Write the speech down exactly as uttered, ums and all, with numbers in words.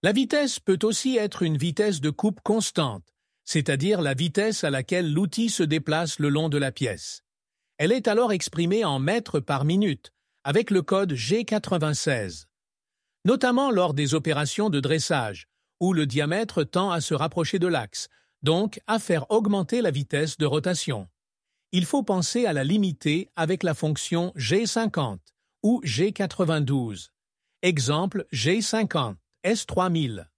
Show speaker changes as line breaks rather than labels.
La vitesse peut aussi être une vitesse de coupe constante, c'est-à-dire la vitesse à laquelle l'outil se déplace le long de la pièce. Elle est alors exprimée en mètres par minute, avec le code G quatre-vingt-seize. Notamment lors des opérations de dressage, où le diamètre tend à se rapprocher de l'axe, donc à faire augmenter la vitesse de rotation. Il faut penser à la limiter avec la fonction G cinquante ou G quatre-vingt-douze. Exemple G cinquante, S trois mille.